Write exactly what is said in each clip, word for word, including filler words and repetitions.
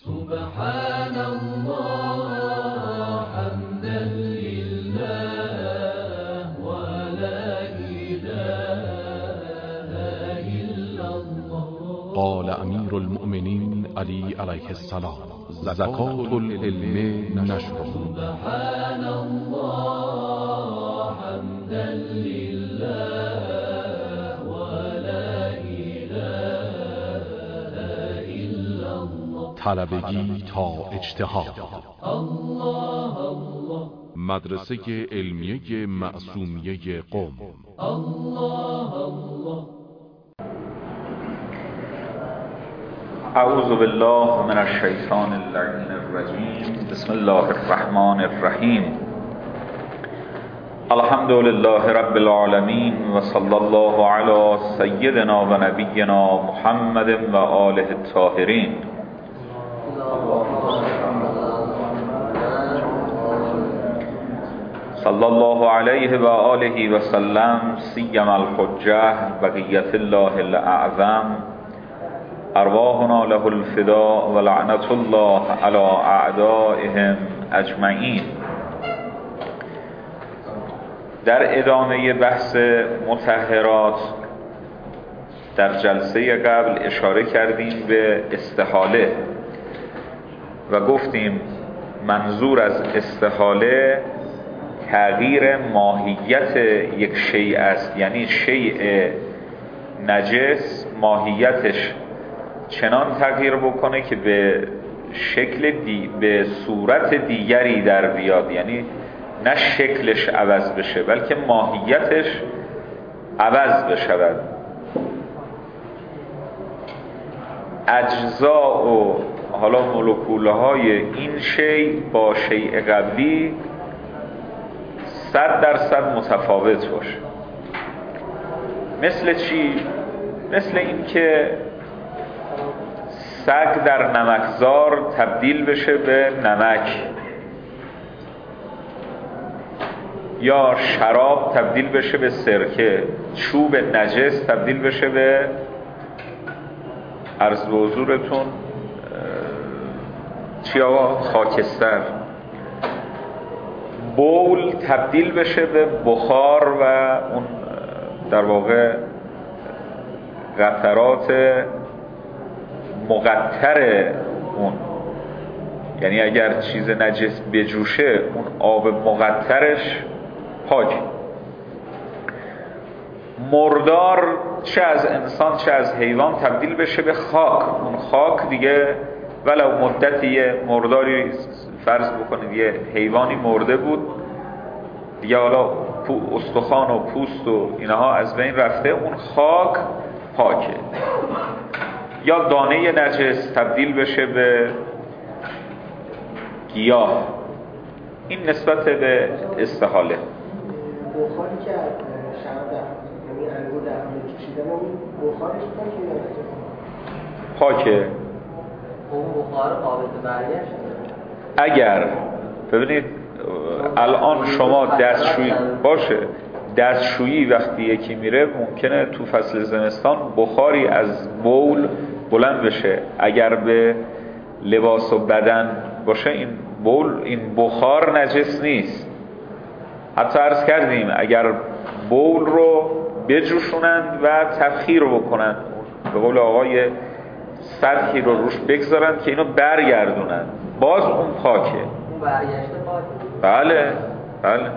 سبحان الله حمدا لله ولا إله إلا الله. قال امیر المؤمنین علی علیه السلام: زکات العلم نشره. سبحان الله حمدا لله ولا إله إلا الله. طلبگی تا اجتهاد. الله الله. مدرسه علمیه معصومیه قم. الله الله. اعوذ بالله من الشیطان اللعین الرجیم. بسم الله الرحمن الرحیم. الحمد لله رب العالمین و صلی الله علی سیدنا و نبینا محمد و آله الطاهرین. صلی الله علیه و آله و سلم. سیم الحجه بقیت الله الاعظم. ارواحنا له الفداء و لعنت الله علی اعدائهم اجمعین. در ادامه بحث مطهرات در جلسه قبل اشاره کردیم به استحاله و گفتیم منظور از استحاله تغییر ماهیت یک شیء است، یعنی شیء نجس ماهیتش چنان تغییر بکنه که به شکل دی به صورت دیگری در بیاد، یعنی نه شکلش عوض بشه بلکه ماهیتش عوض بشود. اجزا و حالا مولکوله های این شیء با شیء قبلی صد درصد متفاوت باشه. مثل چی؟ مثل این که سگ در نمکزار تبدیل بشه به نمک، یا شراب تبدیل بشه به سرکه، چوب نجس تبدیل بشه به عرض به حضورتون چی آقا؟ خاکستر. بول تبدیل بشه به بخار و اون در واقع قطرات مقطر اون، یعنی اگر چیز نجس بجوشه اون آب مقطرش پاک. مردار چه از انسان چه از حیوان تبدیل بشه به خاک. اون خاک دیگه ولو مدتی یه مرداری فرض بکنید یه حیوانی مرده بود دیگه، حالا استخوان و پوست و اینها از بین رفته، اون خاک پاکه. یا دانه نجس تبدیل بشه به گیاه. این نسبت به استحاله. بخاری که شراب در یعنی انگور در هم کشیده ما بخارش پاکه یا پاکه. اون بخار قابل برگشت. اگر ببینید الان شما دستشویی باشه، دستشویی وقتی یکی میره ممکنه تو فصل زمستان بخاری از بول بلند بشه. اگر به لباس و بدن باشه این بول این بخار نجس نیست. حتی عرض کردیم اگر بول رو بجوشونند و تبخیر بکنند، به قول آقای سطحی رو روش بگذارند که اینو برگردونند، باز اون پاکه. اون برگشته پاکه. بله بله.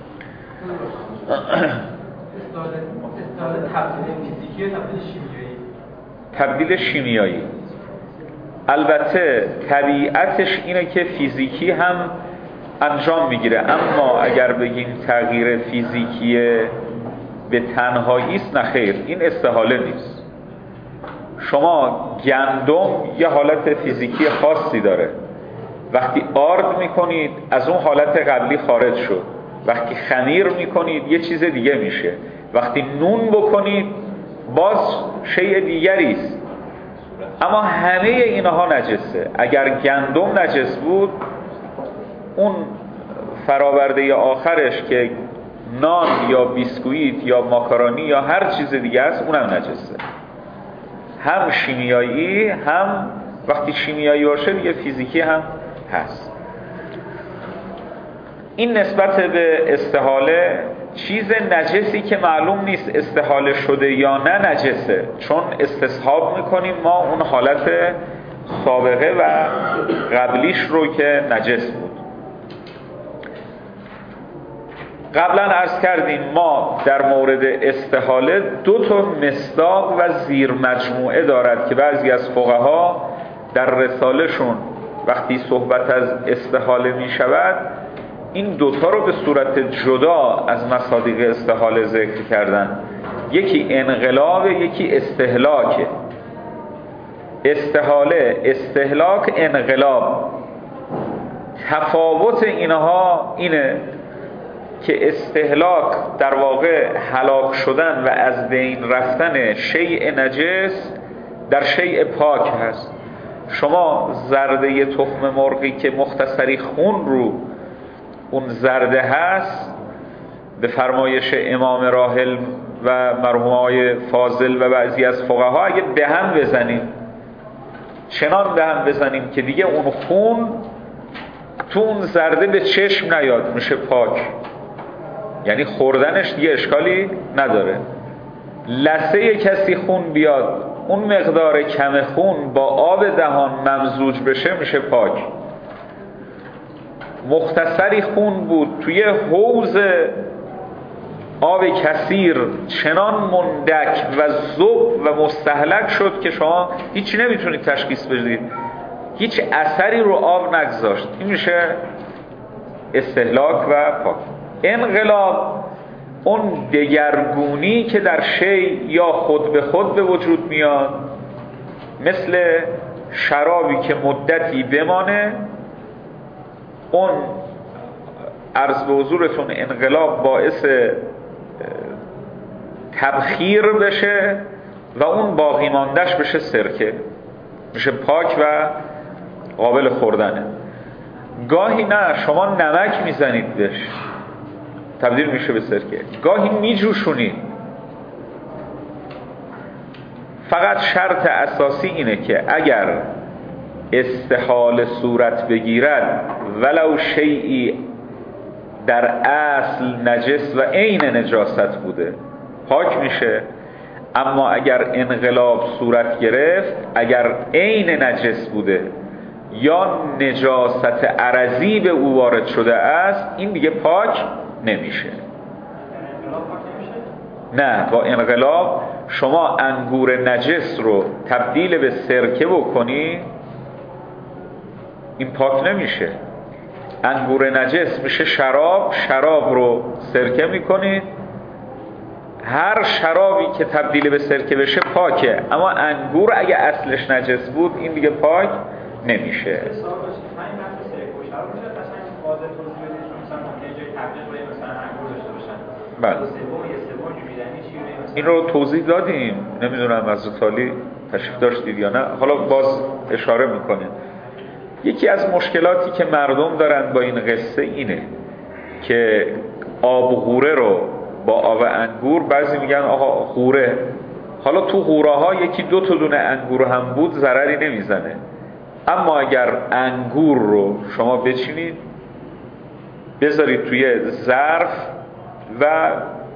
تبدیل فیزیکی و تبدیل شیمیایی. تبدیل شیمیایی البته طبیعتش اینه که فیزیکی هم انجام میگیره، اما اگر بگیم تغییر فیزیکی به تنهایی است، نه خیر، این استحاله نیست. شما گندم یه حالت فیزیکی خاصی داره، وقتی آرد میکنید از اون حالت قبلی خارج شد، وقتی خمیر میکنید یه چیز دیگه میشه، وقتی نون بکنید باز شیء دیگری است. اما همه اینها نجسه. اگر گندم نجس بود، اون فراورده آخرش که نان یا بیسکویت یا ماکارونی یا هر چیز دیگه است، اونم نجسه. هم شیمیایی هم وقتی شیمیایی باشه دیگه فیزیکی هم هست. این نسبت به استحاله، چیز نجسی که معلوم نیست استحاله شده یا نه نجسه، چون استصحاب میکنیم ما اون حالت سابقه و قبلیش رو که نجس بود. قبلا عرض کردیم ما در مورد استحاله دو تا مصداق و زیر مجموعه دارد که بعضی از فقها در رسالهشون وقتی صحبت از استحاله می شود این دوتا رو به صورت جدا از مصادیق استحاله ذکر کردن. یکی انقلاب، یکی استهلاک. استحاله، استهلاک، انقلاب. تفاوت اینها اینه که استهلاک در واقع هلاک شدن و از بین رفتن شیء نجس در شیء پاک هست. شما زرده تخم مرغی که مختصری خون رو اون زرده هست، به فرمایش امام راحل و مرحومای فاضل و بعضی از فقها اگه به هم بزنیم، چنان به هم بزنیم که دیگه اون خون تو اون زرده به چشم نیاد، میشه پاک، یعنی خوردنش دیگه اشکالی نداره. لثه کسی خون بیاد، اون مقدار کم خون با آب دهان ممزوج بشه، میشه پاک. مختصری خون بود توی حوض آب کثیر چنان مندک و ذوب و مستهلک شد که شما هیچی نمیتونید تشخیص بدید، هیچ اثری رو آب نگذاشت، این میشه استهلاک و پاک. انقلاب اون دگرگونی که در شی یا خود به خود به وجود میاد، مثل شرابی که مدتی بمانه، اون عرض به حضورتون انقلاب باعث تبخیر بشه و اون باقی ماندش بشه سرکه، میشه پاک و قابل خوردنه. گاهی نه، شما نمک میزنید بهش، تبدیل میشه به سرکه. گاهی میجوشونید. فقط شرط اساسی اینه که اگر استحاله صورت بگیرد ولو شیئی در اصل نجس و عین نجاست بوده، پاک میشه. اما اگر انقلاب صورت گرفت، اگر عین نجس بوده یا نجاست عرضی به او وارد شده است، این دیگه پاک نمیشه. نه، با انقلاب شما انگور نجس رو تبدیل به سرکه بکنی، این پاک نمیشه. انگور نجس میشه شراب، شراب رو سرکه میکنید، هر شرابی که تبدیل به سرکه بشه پاکه. اما انگور اگه اصلش نجس بود، این دیگه پاک نمیشه. بله. این رو توضیح دادیم، نمیدونم از تالی تشریف داشتید یا نه، حالا باز اشاره میکنیم. یکی از مشکلاتی که مردم دارن با این قصه اینه که آب غوره رو با آب انگور، بعضی میگن آقا غوره، حالا تو غوره ها یکی دو تا دونه انگور هم بود ضرری نمیزنه. اما اگر انگور رو شما بچینید، بذارید توی ظرف و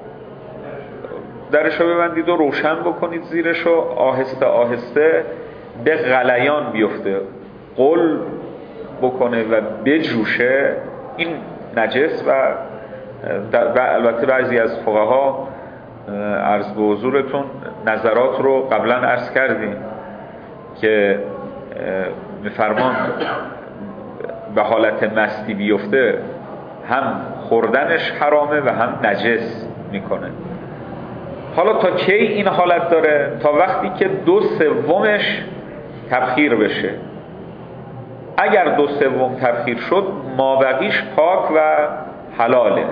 درشو ببندید و روشن بکنید زیرشو، آهسته آهسته به غلیان بیفته، قل بکنه و بجوشه، این نجس و, و البته بعضی از فقها عرض به حضورتون نظرات رو قبلا عرض کردیم که میفرمان به حالت مستی بیفته هم خوردنش حرامه و هم نجس میکنه. حالا تا کی این حالت داره؟ تا وقتی که دو سومش تبخیر بشه. اگر دو سوم تبخیر شد، مابقیش پاک و حلاله.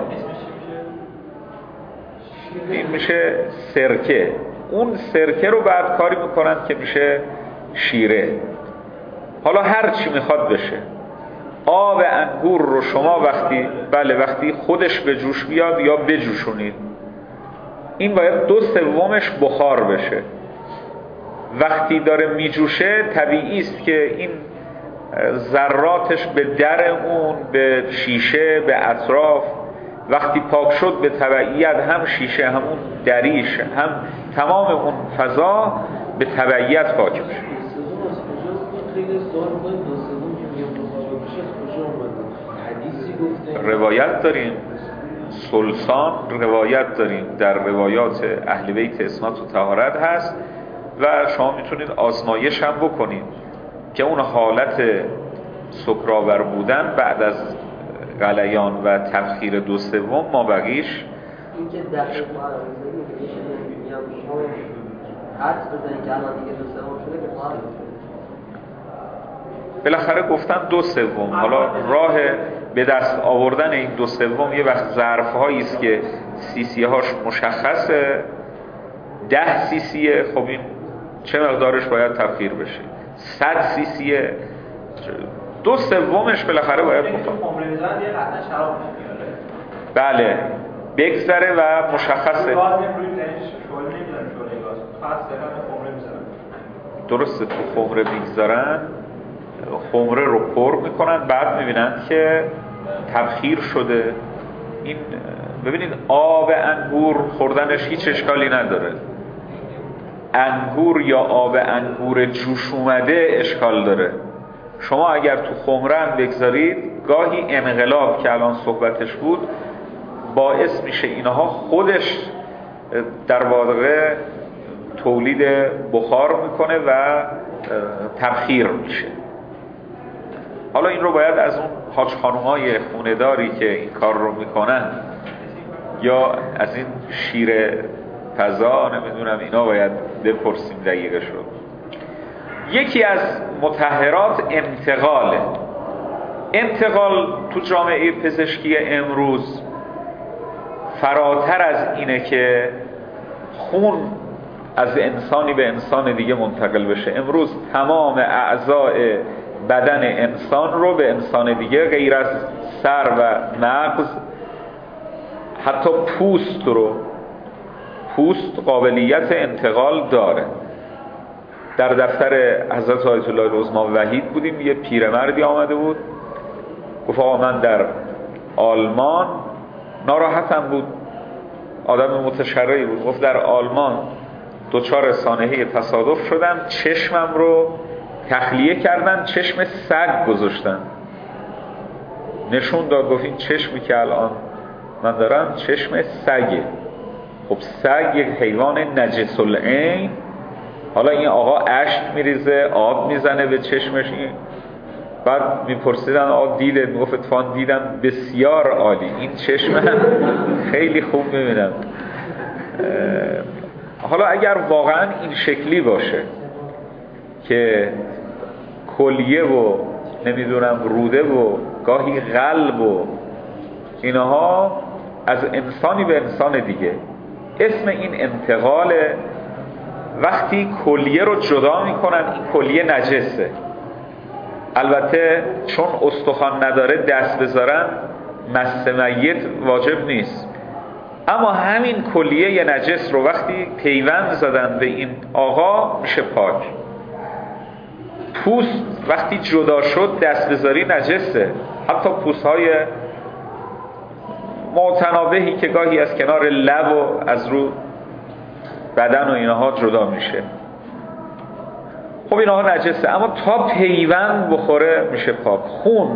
این میشه سرکه. اون سرکه رو بعد کاری میکنن که میشه شیره. حالا هر چی میخواد بشه. آب انگور رو شما وقتی بله وقتی خودش به جوش بیاد یا بجوشونید، این باید دو سومش بخار بشه. وقتی داره میجوشه طبیعی است که این ذراتش به در اون، به شیشه، به اطراف، وقتی پاک شد به تبعیت هم شیشه، همون دریش، هم تمام اون فضا به تبعیت پاک میشه. روایت داریم، سلسان روایت داریم، در روایات اهل بیت اسمت و طهارت هست و شما میتونید آزمایش هم بکنید که اون حالت سکرآور بودن بعد از غلیان و تبخیر دو سوم ما بقیش این که دقیق محرم میزنی که میشه میگم شما حدس بزنید که الان دیگه دو سوم شده که محرم بالاخره گفتن دو سوم. حالا راه به دست آوردن این دو سوم یه وقت ظرف هایی است که سی سی هاش مشخصه، ده سی سیه، خب این چه مقدارش باید تبخیر بشه؟ صد سی سیه، دو سومش بالاخره باید بخوام خمره میزنن یه قطعه شراب میشه. بله بگذره و مشخصه. گاز نمیروید نمیشه شعله نمیزنن، شعله گاز خاص دارن خمره میزنن. درسته تو خمره میگذارن، خمره رو پر میکنن، بعد میبینن که تبخیر شده. این ببینید آب انگور خوردنش هیچ اشکالی نداره، انگور یا آب انگور جوش اومده اشکال داره. شما اگر تو خمره هم بگذارید گاهی انقلاب که الان صحبتش بود باعث میشه اینها خودش در واقع تولید بخار میکنه و تبخیر میشه. حالا این رو باید از اون حاج خانومای خونه‌داری که این کار رو میکنن یا از این شیر فضا نمیدونم اینا باید بپرسیم دقیقش رو. یکی از مطهرات انتقاله. انتقال تو جامعه پزشکی امروز فراتر از اینه که خون از انسانی به انسان دیگه منتقل بشه. امروز تمام اعضای بدن انسان رو به انسان دیگه غیر از سر و مغز، حتی پوست رو، پوست قابلیت انتقال داره. در دفتر حضرت آیت الله العظما وحید بودیم، یه پیرمردی آمده بود گفت آقا من در آلمان ناراحتم بود، آدم متشرعی بود، گفت در آلمان دوچار سانحه تصادف شدم، چشمم رو تخلیه کردن، چشم سگ گذاشتن، نشون داد، گفت این چشمی که الان من دارم چشم سگه. خب سگ یک حیوان نجس العین، حالا این آقا اشک میریزه، آب میزنه به چشمش، این بعد میپرسیدن آقا دیده؟ میگفت اتفاقا دیدم بسیار عالی، این چشم خیلی خوب میبینم. حالا اگر واقعا این شکلی باشه که کلیه و نمیدونم روده و گاهی قلب و اینها از انسانی به انسان دیگه، اسم این انتقاله. وقتی کلیه رو جدا میکنن این کلیه نجسه. البته چون استخوان نداره دست بذارن مس میت واجب نیست، اما همین کلیه نجس رو وقتی پیوند زدن به این آقا میشه پاک. پوست وقتی جدا شد دست بذاری نجسه، حتی پوست های متنابهی که گاهی از کنار لب و از رو بدن و اینها جدا میشه، خب اینها نجسه، اما تا پیوند بخوره میشه پاک. خون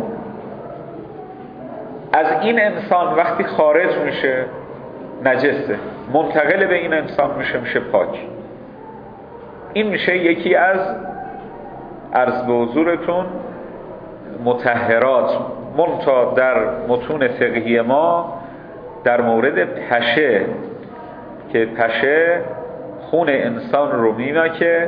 از این انسان وقتی خارج میشه نجسه، منتقل به این انسان میشه میشه پاک. این میشه یکی از عرض به حضورتون مطهرات. منتها در متون فقهی ما در مورد پشه که پشه خون انسان رو میمکه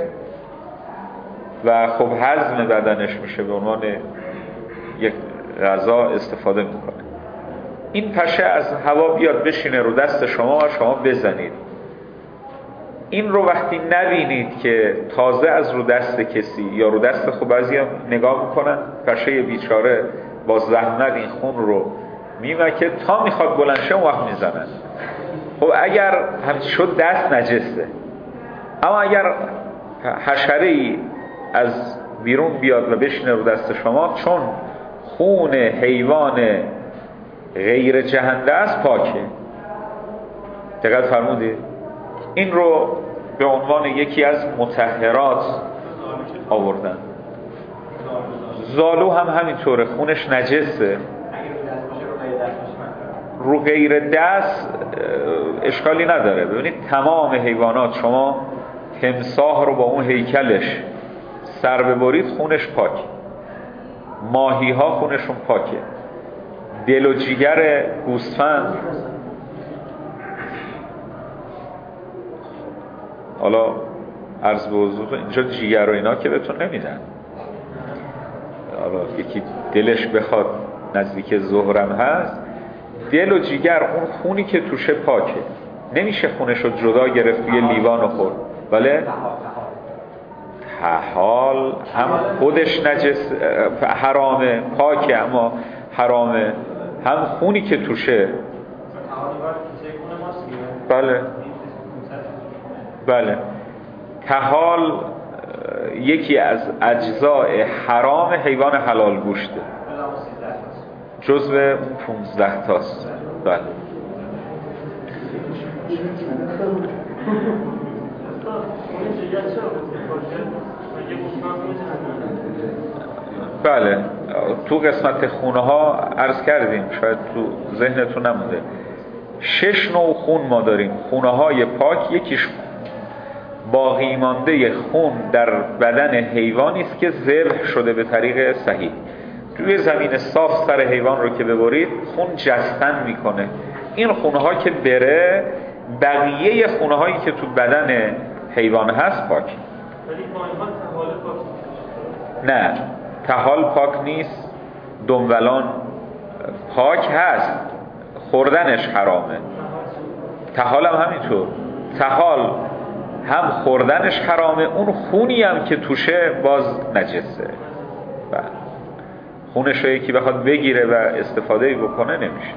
و خب هضم بدنش میشه، به عنوان یک غذا استفاده میکنه. این پشه از هوا بیاد بشینه رو دست شما و شما بزنید، این رو وقتی نبینید که تازه از رو دست کسی یا رو دست، خب بعضی هم نگاه میکنن پشه بیچاره با زحمت این خون رو میمکه تا میخواد بلند شه اون وقت میزنن. خب اگر هم شد دست نجسه، اما اگر حشره‌ای از بیرون بیاد و بشینه رو دست شما، چون خون حیوان غیر جهنده است پاکه. دقت فرمودید؟ این رو به عنوان یکی از مطهرات آوردن. زالو هم همینطوره، خونش نجسه. رو غیر دست اشکالی نداره. ببینید تمام حیوانات، شما تمساح رو با اون هیکلش سر ببرید خونش پاک، ماهی ها خونشون پاکه، دل و جیگر گوسفند. حالا عرض به حضورتون اینجا جیگر و اینا که بهتون نمیدن، حالا یکی دلش بخواد نزدیک ظهرم هست، دل و جیگر اون خونی که توشه پاکه، نمیشه خونش رو جدا گرفت توی لیوان و خورد. بله؟ حال هم خودش نجس حرامه، پاکه اما حرامه، هم خونی که توشه. بله بله. تحال یکی از اجزاء حرام حیوان حلال گوشته، جزو اون پونزده تاست. بله بله. تو قسمت خونه ها عرض کردیم، شاید تو ذهنتون نمونده، شش نوع خون ما داریم. خونه های پاک، یکیش باقی مانده خون در بدن حیوانی است که ذبح شده به طریق صحیح. توی زمین صاف سر حیوان رو که ببرید خون جستن میکنه. این خونه ها که بره، بقیه خونه هایی که تو بدن حیوان هست پاک. نه، تحال پاک نیست، دنبلان پاک هست، خوردنش حرامه. تحال هم همینطور، تحال هم خوردنش حرامه، اون خونی هم که توشه باز نجسه. بله، خونش رو یکی بخواد بگیره و استفاده بکنه نمیشه.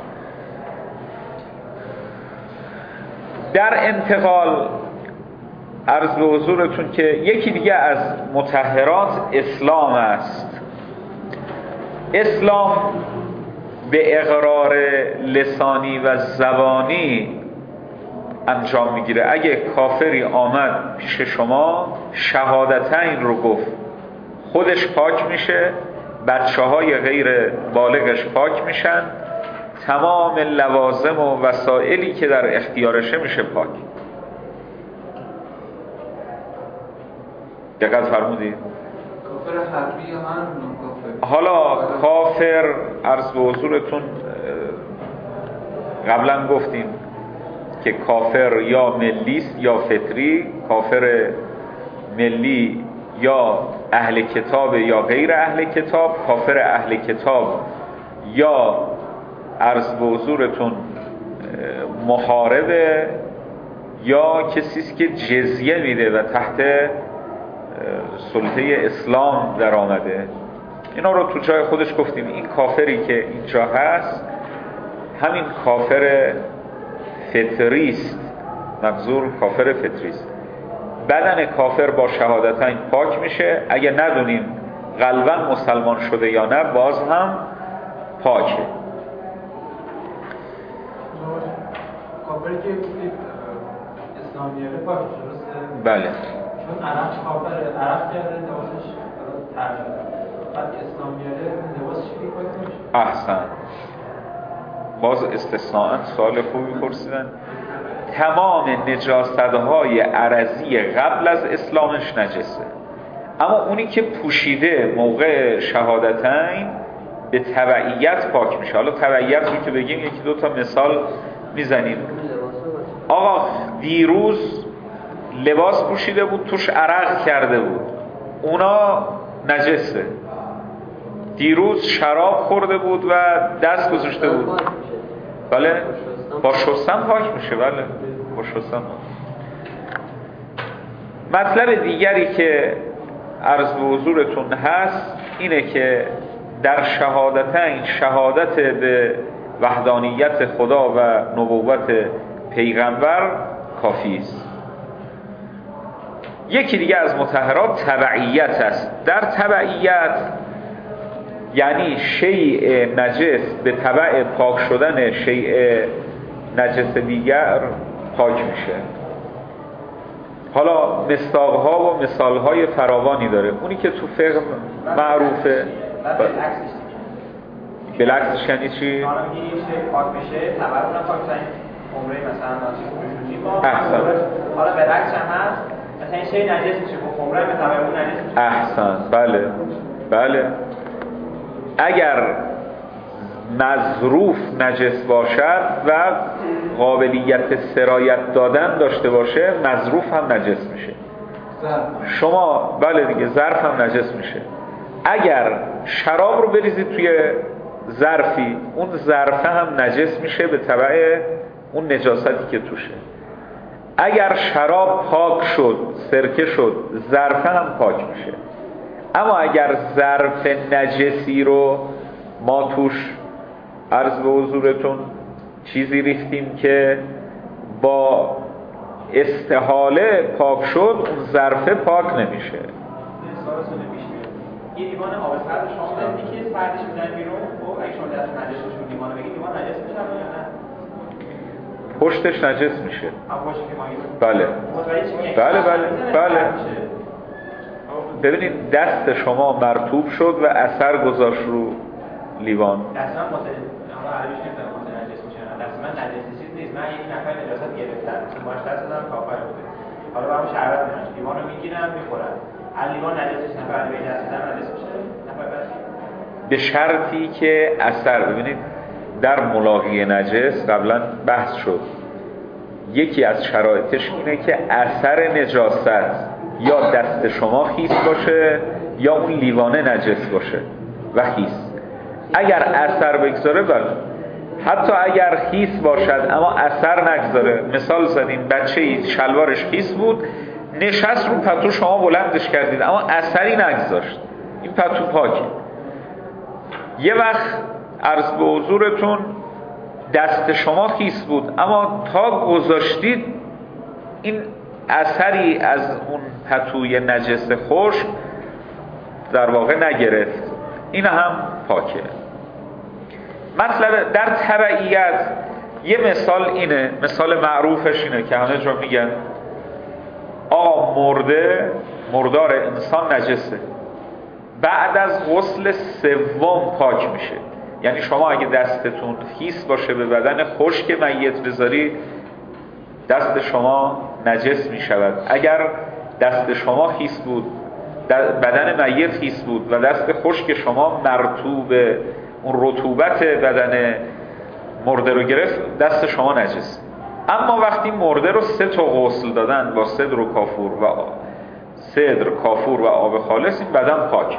در انتقال عرض به حضورتون که یکی دیگه از مطهرات اسلام است. اسلام به اقرار لسانی و زبانی انجام میگیره. اگه کافری آمد پیش شما شهادتین رو گفت، خودش پاک میشه، بچه های غیر بالغش پاک میشن، تمام لوازم و وسائلی که در اختیارشه میشه پاک. دقت فرمودید؟ کافر حربی هم کافر. حالا کافر عرض به حضورتون قبلا گفتیم که کافر یا ملیست یا فطری. کافر ملی یا اهل کتاب یا غیر اهل کتاب. کافر اهل کتاب یا عرض به حضورتون محاربه یا کسیست که جزیه میده و تحت سلطه اسلام در آمده. اینا رو تو جای خودش گفتیم. این کافری که اینجا هست همین کافر فطریست، منظور کافر فطریست. بدن کافر با شهادتین پاک میشه. اگه ندونیم قلباً مسلمان شده یا نه باز هم پاکه. کافری که گفتید اسلامیه پاک درسته؟ بله. چون عرب کافر عرب کرده لباسش تر شده، بعد اسلامیه لباسش که پاک نمیشه. احسن، باز استثناءً سوال خوبی پرسیدن. تمام نجاست‌های عرضی قبل از اسلامش نجسه، اما اونی که پوشیده موقع شهادتین به تبعیت پاک میشه. حالا تبعیت رو که بگیم یکی دو تا مثال میزنیم. آقا دیروز لباس پوشیده بود توش عرق کرده بود، اونا نجسه. دیروز شراب خورده بود و دست گذاشته بود، بله با شستن پاک میشه. بله با شستن. مطلب دیگری که عرض به حضورتون هست اینه که در شهادتین شهادت به وحدانیت خدا و نبوت پیغمبر کافی است. یکی دیگه از مطهرات تبعیت است. در تبعیت یعنی شیء نجس به تبع پاک شدن شیء نجس دیگر پاک میشه. حالا مصداق‌ها و مثال‌های فراوانی داره. اونی که تو فقه معروفه بالعکسش یعنی چی؟ حالا میگه یه شیء پاک بشه تبع اونم پاک بشه. عمره مثلا وجودی ما احسن. حالا بالعکس هم هست، مثلا این شیء نجس میشه با عمره به تبع اون نجس میشه. احسن. بله بله. اگر مظروف نجس باشد و قابلیت سرایت دادن داشته باشه، مظروف هم نجس میشه. شما بله دیگه ظرف هم نجس میشه. اگر شراب رو بریزید توی ظرفی، اون ظرف هم نجس میشه به تبع اون نجاستی که توشه. اگر شراب پاک شد، سرکه شد، ظرف هم پاک میشه. اما اگر ظرف نجسی رو ما توش عرض به حضورتون چیزی ریختیم که با استحاله پاک شد، اون ظرف پاک نمیشه. یه لیوان آب سرد شما بدید که سردش میزنید بیرون، خب اگه شما دست نجسشون لیوانو بگید، لیوان نجس میشه یا نه؟ پشتش نجس میشه. هم پشت که ماهی بله بله بله بله. ببینید دست شما مرطوب شد و اثر گذاشت رو لیوان. دست من متن اما عربیش نمیدونم متن نجس میشه. دست من نجس چیز نیست. من یک نفر نجاست گرفتم. تو باش دست دادم کافر بوده. حالا برام شربت میاد. لیوانو میگیرم میخورم. هر لیوان نجسش نفر به دست دادن نجس میشه. نفر بعد به شرطی که اثر، ببینید در ملاقی نجس قبلا بحث شد، یکی از شرایطش اینه که اثر نجاست یا دست شما خیس باشه یا اون لیوانه نجس باشه و خیس. اگر اثر بگذاره بله، حتی اگر خیس باشد اما اثر نگذاره، مثال زدیم بچه ای شلوارش خیس بود، نشست رو پتو، شما بلندش کردید اما اثری نگذاشت، این پتو پاکه. یه وقت عرض به حضورتون دست شما خیس بود اما تا گذاشتید این اثری از اون پتوی نجس خشک در واقع نگرفت، این هم پاکه. مطلب در تبعیت یه مثال اینه، مثال معروفش اینه که همه جا میگن آقا مرده، مردار انسان نجسه، بعد از غسل سوم پاک میشه. یعنی شما اگه دستتون خیس باشه به بدن خشک میت بذاری، دست شما نجس میشود. اگر دست شما خیس بود، بدن میت خیس بود و دست خشک شما مرطوب، اون رطوبت بدن مرده رو گرفت، دست شما نجس. اما وقتی مرده رو سه تا غسل دادن با سدر و کافور و سدر، کافور و آب خالص، این بدن پاکه.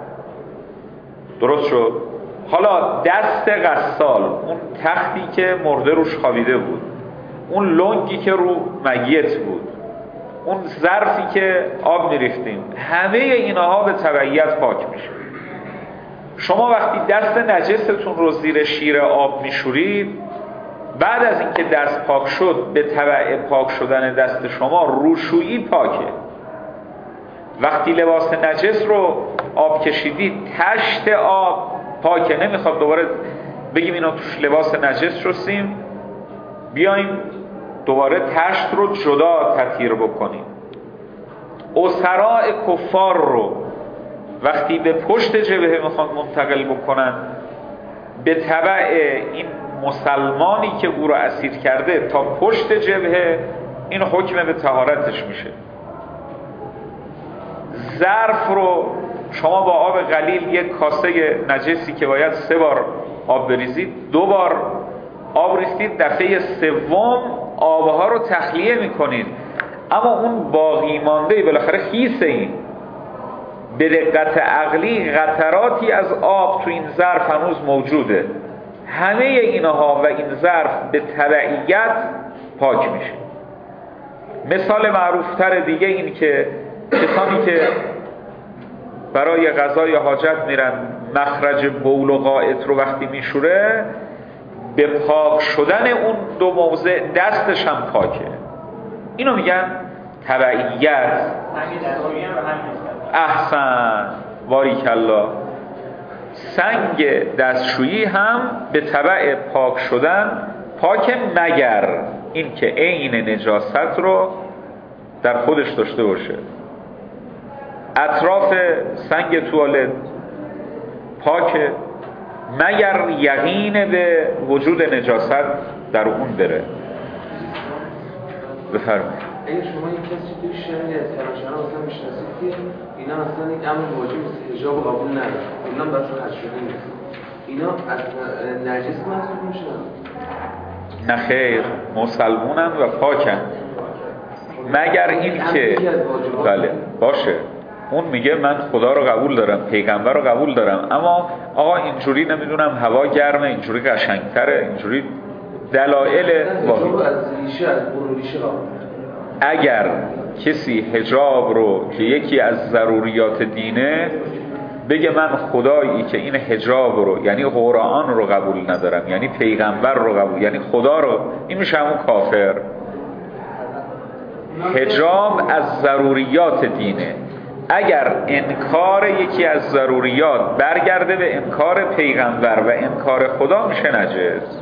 درست شد؟ حالا دست غسال، اون تختی که مرده روش خوابیده بود، اون لنگی که رو میت بود، اون ظرفی که آب میریختیم، همه اینها به تبعیت پاک میشه. شما وقتی دست نجستون رو زیر شیر آب میشورید، بعد از اینکه دست پاک شد، به تبع پاک شدن دست شما روشویی پاکه. وقتی لباس نجس رو آب کشیدید، تشت آب پاکه. نمیخواد دوباره بگیم اینا توش لباس نجس شستیم، بیایم دوباره تشت رو جدا تطهیر بکنیم. اسراء کفار رو وقتی به پشت جبهه میخوان منتقل بکنن، به تبع این مسلمانی که او رو اسیر کرده تا پشت جبهه، این حکم به طهارتش میشه. ظرف رو شما با آب قلیل، یک کاسه نجسی که باید سه بار آب بریزید، دو بار آب ریختید، دفعه سوم آبها رو تخلیه میکنید، اما اون باقی مانده بالاخره خیسه. این به دقت عقلی قطراتی از آب تو این ظرف هنوز موجوده. همه اینها و این ظرف به تبعیت پاک میشه. مثال معروفتر دیگه این که کسانی که برای قضای حاجت میرن، مخرج بول و غائط رو وقتی میشوره، به پاک شدن اون دو موضع دستش هم پاکه. اینو میگن تبعیت. سنگ دستشویی هم رو همین نسبت. احسن، باریکالله. سنگ دستشویی هم به تبع پاک شدن پاک، مگر این که عین نجاست رو در خودش داشته باشه. اطراف سنگ توالت پاکه مگر یقین به وجود نجاست در اون بره. بفرمایید. این شما این کسی توی شهری از کرانشهرها مثلا میشناسید که اینا مثلا این امر واجب حجاب قبول نداره، اینا بس حد شده نیست، اینا از نجس محسوب میشن؟ نه خیر، مسلمونن و پاکن مگر این که بله باشه. اون میگه من خدا رو قبول دارم، پیغمبر رو قبول دارم، اما آقا اینجوری نمیدونم هوا گرمه، اینجوری قشنگتره، اینجوری دلایل واقعی. از ریشه از برون ریشه قبول. اگر کسی حجاب رو که یکی از ضروریات دینه بگه من خدایی که این حجاب رو یعنی قرآن رو قبول ندارم، یعنی پیغمبر رو قبول، یعنی خدا رو، این میشه همون کافر. حجاب از ضروریات دینه. اگر انکار یکی از ضروریات برگرده به انکار پیغمبر و انکار خدا میشه نجس.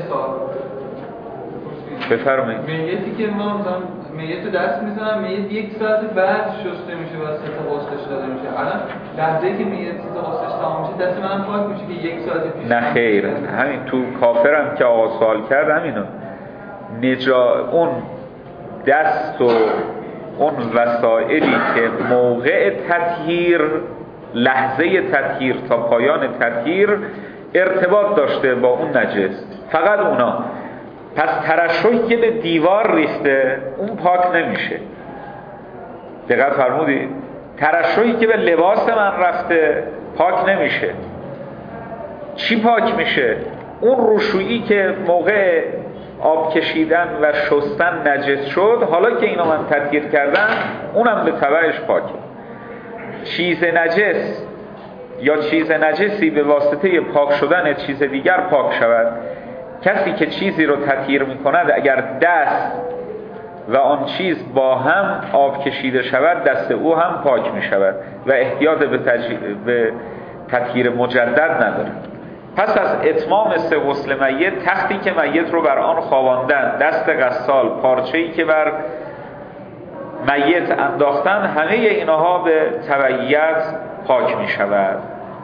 بفرمایید. میتی که ما مثلا میت دست میزنم، میت یک ساعت بعد شسته میشه و سطح غسلش داده میشه. الان لحظه‌ای که میت سطح غسلش تمام میشه دست من پاک میشه که یک ساعت پیش. نه خیر، همین تو کافرم که آقا سوال کرد همینو نجا اون دست و اون وسائلی که موقع تطهیر، لحظه تطهیر تا پایان تطهیر ارتباط داشته با اون نجس، فقط اونا. پس ترشحی که به دیوار ریخته اون پاک نمیشه. دقت فرمودید؟ ترشحی که به لباس من رفته پاک نمیشه. چی پاک میشه؟ اون رشویی که موقع آب کشیدن و شستن نجس شد، حالا که اینو من تطهیر کردم اونم به تبعش پاکه. چیز نجس یا چیز نجسی به واسطه پاک شدن چیز دیگر پاک شود. کسی که چیزی رو تطهیر میکند اگر دست و آن چیز با هم آب کشیده شود دست او هم پاک میشود و احتیاج به, تج... به تطهیر مجدد نداره. پس از اتمام سه غسل میت، تختی که میت رو بر آن خواباندن، دست غسال، پارچه‌ای که بر میت انداختن، همه اینها به تبعیت پاک می شود.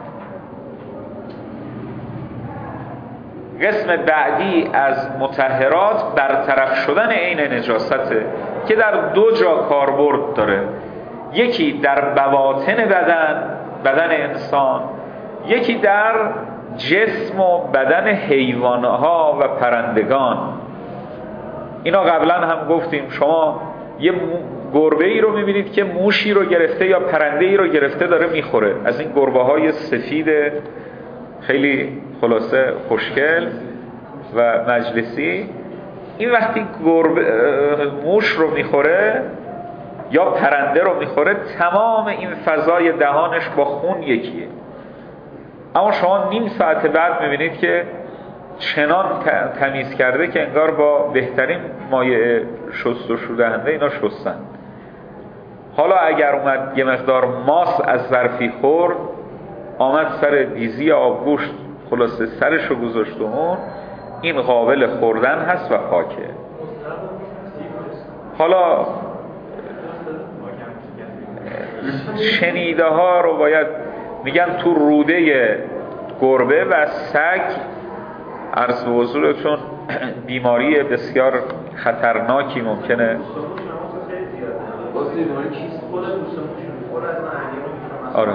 قسم بعدی از مطهرات برطرف شدن عین نجاسته که در دو جا کاربرد داره. یکی در بواطن بدن بدن انسان، یکی در جسم و بدن حیوانها و پرندگان. اینا قبلا هم گفتیم، شما یه گربه ای رو میبینید که موشی رو گرفته یا پرنده ای رو گرفته داره میخوره، از این گربه های سفید خیلی خلاصه خوشگل و مجلسی. این وقتی گربه موش رو میخوره یا پرنده رو میخوره، تمام این فضای دهانش با خون یکیه. اما شما نیم ساعت بعد میبینید که چنان تمیز کرده که انگار با بهترین مایع شست و شودهنده اینا شستن. حالا اگر اومد یه مقدار ماس از ظرفی خورد، آمد سر دیزی آبگوشت خلاصه سرشو گذاشت و اون، این قابل خوردن هست و پاکه. حالا شنیده ها رو باید، میگن تو روده گربه و سگ، عرض به حضورتون بیماری بسیار خطرناکی ممکنه. آره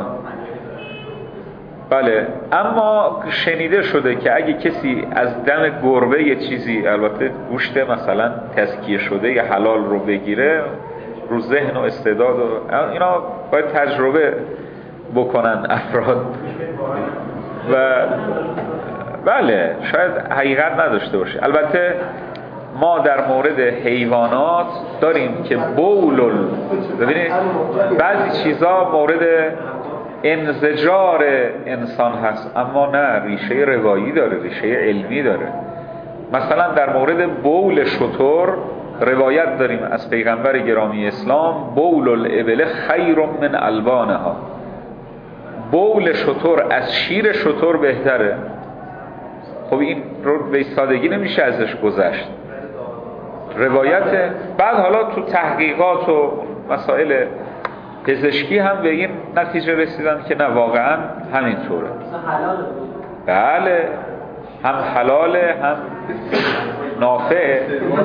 بله، اما شنیده شده که اگه کسی از دم گربه یه چیزی، البته گوشت مثلا تزکیه شده یا حلال رو بگیره، رو ذهن و استعداد و اینا باید تجربه بکنن افراد و بله شاید حقیقت نداشته باشه. البته ما در مورد حیوانات داریم که بول، ببینید بعضی چیزا مورد انزجار انسان هست اما نه، ریشه روایی داره، ریشه علمی داره. مثلا در مورد بول شتر روایت داریم از پیغمبر گرامی اسلام بول الابل خیر من البانها، بول شتر از شیر شتر بهتره. خب این رو به سادگی نمیشه ازش گذشت، روایت. بعد حالا تو تحقیقات و مسائل پزشکی هم به این نتیجه رسیدن که نه واقعا همینطوره. بله، هم حلاله هم نافعه.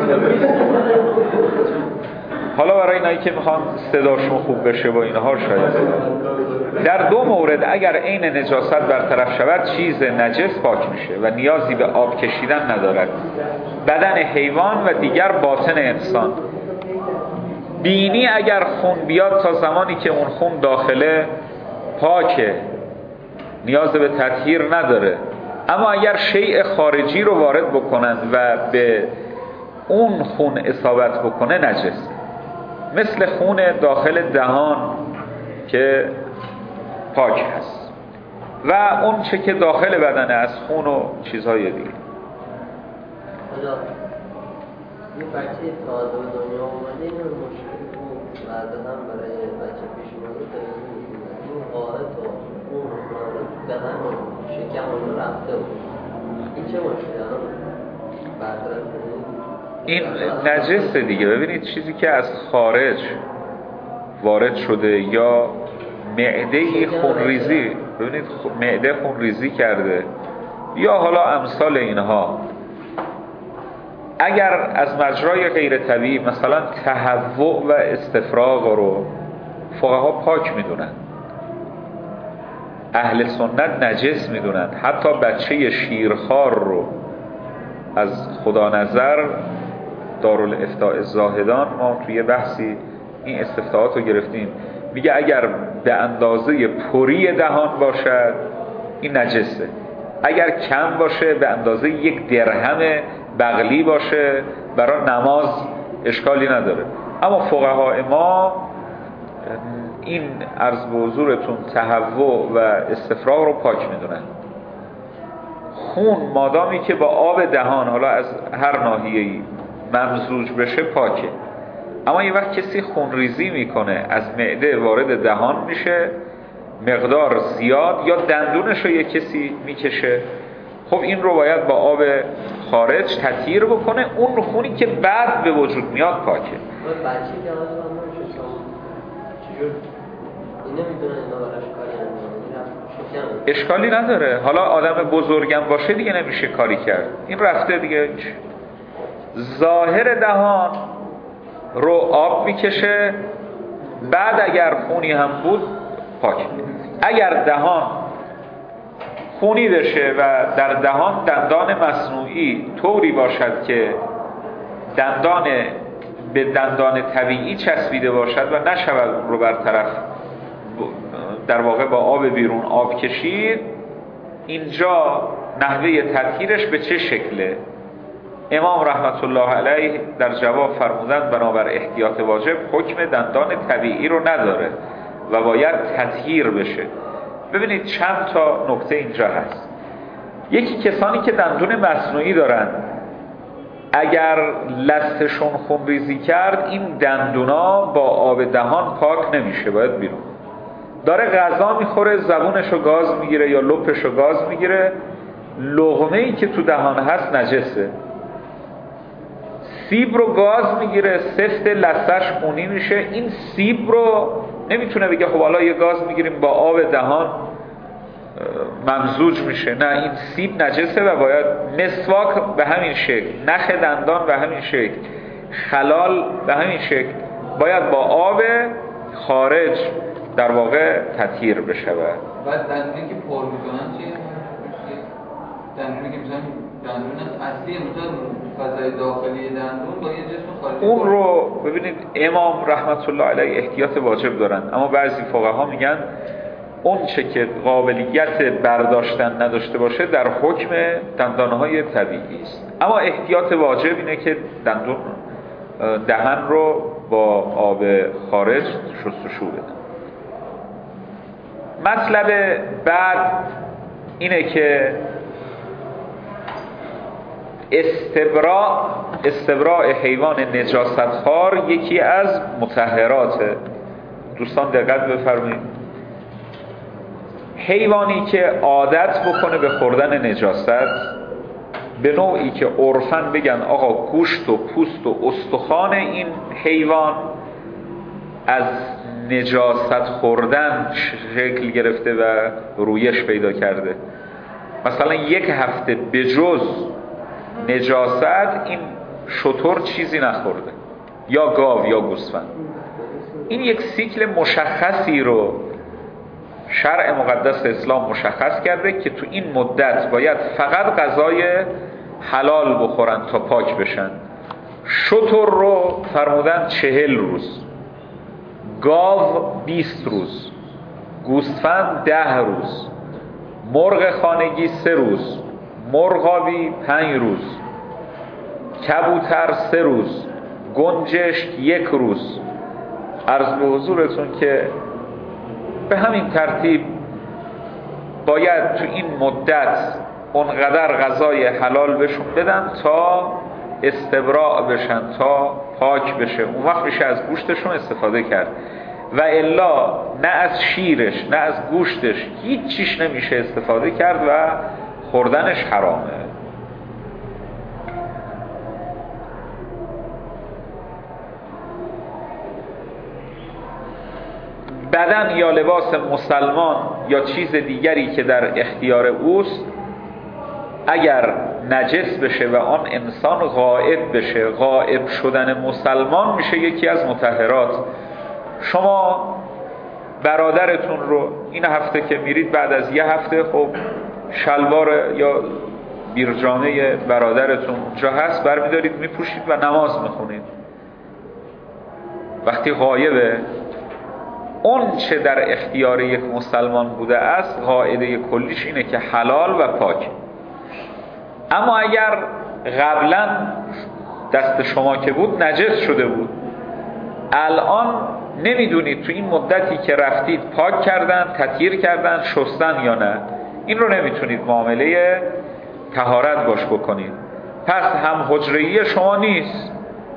حالا برای اینایی که میخوان صداشون خوب بشه با اینها شاید در دو مورد اگر عین نجاست برطرف شود چیز نجس پاک میشه و نیازی به آب کشیدن ندارد. بدن حیوان و دیگر باطن انسان. بینی اگر خون بیاد تا زمانی که اون خون داخله پاکه، نیاز به تطهیر نداره. اما اگر شیء خارجی رو وارد بکنند و به اون خون اصابت بکنه نجس، مثل خون داخل دهان که پاک هست و اون چه که داخل بدنه از خون و چیزهای دیگه. یه بچه تازه به دنیا اومده این مشکلی بود بعد هم برای بچه پیش اومده داره این قاره تا اون قاره دهن و شکم اون رفته بود. این چه مشکلی هم برطرف این نجسه دیگه. ببینید چیزی که از خارج وارد شده یا معده خونریزی، ببینید معده خونریزی کرده یا حالا امثال اینها، اگر از مجرای غیر طبیعی مثلا تهوع و استفراغ رو فقها پاک میدونن، اهل سنت نجس میدونن. حتی بچه شیرخوار رو از خدا نظر دارالافتاء زاهدان ما توی بحثی این استفتاءات رو گرفتیم، میگه اگر به اندازه پری دهان باشد این نجسه، اگر کم باشه به اندازه یک درهم بغلی باشه برای نماز اشکالی نداره. اما فقهای ما این عرض به حضورتون تهوع و استفراغ رو پاک میدونن. خون مادامی که با آب دهان حالا از هر ناحیه‌ای ممزوج بشه پاکه. اما یه وقت کسی خونریزی میکنه از معده وارد دهان میشه مقدار زیاد، یا دندونش رو یه کسی میکشه، خب این رو باید با آب خارج تطهیر بکنه. اون خونی که بعد به وجود میاد پاکه. بچه که آن رو نمیشه چجور این نمیدونه اینا براش کاری نمیدونه اشکالی نداره. حالا آدم بزرگم باشه دیگه نمیشه کاری کرد، این رفته دیگه. ظاهر دهان رو آب میکشه، بعد اگر خونی هم بود پاک میده. اگر دهان خونی بشه و در دهان دندان مصنوعی طوری باشد که دندان به دندان طبیعی چسبیده باشد و نشود رو برطرف در واقع با آب بیرون آب کشید، اینجا نحوه تطهیرش به چه شکله؟ امام رحمت الله علیه در جواب فرمودند بنابر احتیاط واجب حکم دندان طبیعی رو نداره و باید تطهیر بشه. ببینید چند تا نکته اینجا هست. یکی کسانی که دندون مصنوعی دارن، اگر لثه‌شون خونریزی کرد این دندونا با آب دهان پاک نمیشه، باید بیرون. داره غذا میخوره زبونشو گاز میگیره یا لپشو گاز میگیره، لقمه‌ای که تو دهان هست نجسه. سیب رو گاز میگیره، سفت لثه‌اش خونی میشه، این سیب رو نمیتونه بگه خب حالا یه گاز میگیریم با آب دهان ممزوج میشه. نه، این سیب نجسه و باید مسواک به همین شکل، نخ دندان به همین شکل، خلال به همین شکل باید با آب خارج در واقع تطهیر بشه. بعد دندونی که پر میکنن چیه؟ دندونی که میزن دندون اصلی مثلا فضای داخلی دندون با یه جسم خارجی، اون رو ببینید امام رحمت الله علیه احتیاط واجب دارن، اما بعضی فقها میگن اون چه که قابلیت برداشتن نداشته باشه در حکم دندانهای طبیعی است. اما احتیاط واجب اینه که دندون دهن رو با آب خارج شستشو بدن. مطلب بعد اینه که استبراء استبراء حیوان نجاستخوار یکی از مطهراته. دوستان دقت بفرمایید، حیوانی که عادت بکنه به خوردن نجاست، به نوعی که عرفاً بگن آقا گوشت و پوست و استخوان این حیوان از نجاست خوردن شکل گرفته و رویش پیدا کرده، مثلا یک هفته به جز نجاست این شتر چیزی نخورده یا گاو یا گوسفند، این یک سیکل مشخصی رو شرع مقدس اسلام مشخص کرده که تو این مدت باید فقط غذای حلال بخورن تا پاک بشن. شتر رو فرمودن چهل روز، گاو بیست روز، گوسفند ده روز، مرغ خانگی سه روز، مرغابی پنج روز، کبوتر سه روز، گنجشک یک روز. عرض به حضورتون که به همین ترتیب باید تو این مدت اونقدر غذای حلال بهشون بدن تا استبراء بشن، تا پاک بشه، اون وقت میشه از گوشتشون استفاده کرد. و الا نه از شیرش نه از گوشتش هیچ چیش نمیشه استفاده کرد و خوردنش حرامه. بدن یا لباس مسلمان یا چیز دیگری که در اختیار اوست اگر نجس بشه و آن انسان غائب بشه، غائب شدن مسلمان میشه یکی از مطهرات. شما برادرتون رو این هفته که میرید بعد از یه هفته خب شلوار یا بیرجامه برادرتون جا هست برمیدارید میپوشید و نماز میخونید. وقتی غایبه اون چه در اختیار یک مسلمان بوده است قاعده کلیش اینه که حلال و پاک. اما اگر قبلا دست شما که بود نجس شده بود، الان نمیدونید تو این مدتی که رفتید پاک کردن، تطهیر کردن، شستن یا نه، این رو نمیتونید معامله طهارت باش بکنید. پس هم حجره‌ای شما نیست،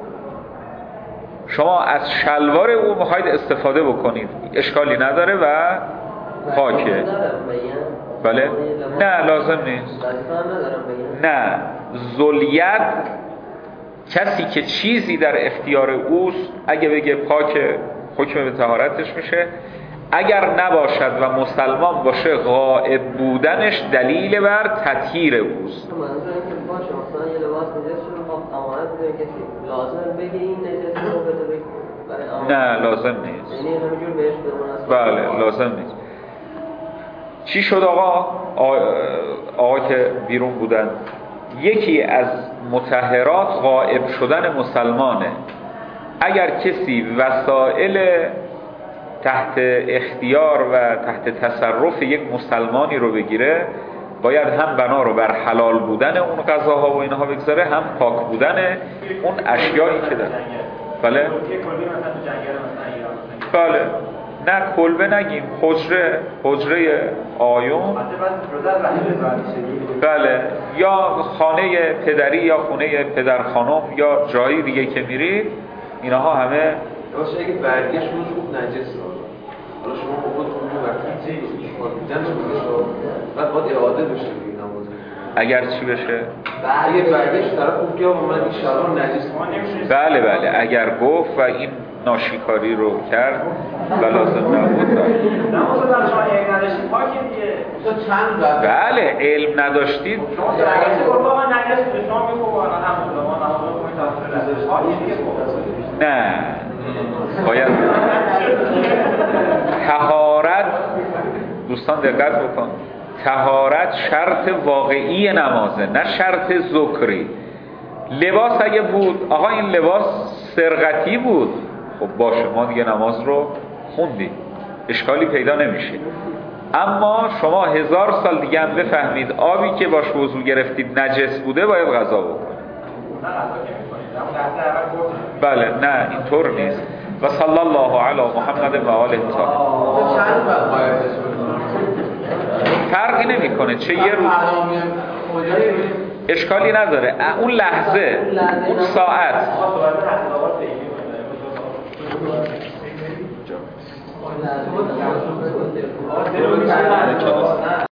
شما از شلوار او میخواید استفاده بکنید، اشکالی نداره و پاکه. بله؟ نه لازم نیست. نه، ذوالید کسی که چیزی در اختیار اوست اگه بگه پاکه حکم به طهارتش میشه، اگر نباشد و مسلمان باشه غائب بودنش دلیل بر تطهیر اوست. منظور اینکه باشه مثلا یه لباس نجس شده خب امانت بده کسی لازم بگه این نجس رو بده برای نه لازم نیست. یعنی همینجور بهش بمونه. بله لازم نیست. چی شد آقا؟ آقا که بیرون بودن، یکی از مطهرات غائب شدن مسلمانه. اگر کسی وسائل تحت اختیار و تحت تصرف یک مسلمانی رو بگیره، باید هم بنا رو بر حلال بودن اون غذاها و اینها بگذاره، هم پاک بودن اون اشیایی که داره. بله؟ بله. نه کلبه نگیم، حجره، حجره آیون. بله. یا خانه پدری یا خونه پدر خانم یا جایی دیگه که میرید، اینها همه باشه. اگه برگشت روز خوب نجس حالا شما خود خونه وقتی دیدن بعد باید اعاده بشه این نمازه. اگر چی بشه؟ اگه برگشت طرف خوب گفت من این شلوار نجس ما نمیشه. بله بله اگر گفت و این ناشیکاری رو کرد و لازم نبود نماز در شما علم نداشتید پاکی دیگه. تو چند بعد بله علم نداشتید شما درگشت گفت من نجس بود شما میگو الحمدلله ما نماز رو کنید تاثیر پاکی دیگه. نه باید طهارت، دوستان دقت بکن، طهارت شرط واقعی نمازه نه شرط ذکری. لباس اگه بود آقا این لباس سرقتی بود، خب باشه ما دیگه نماز رو خوندیم، اشکالی پیدا نمیشه. اما شما هزار سال دیگه هم بفهمید آبی که باش وضو گرفتید نجس بوده باید غذا بکنید. بله نه اینطور نیست. و صلی الله علی محمد و آله الطاهرین. فرقی نمیکنه چه یه روز اشکالی نداره. اون لحظه، اون ساعت لحظه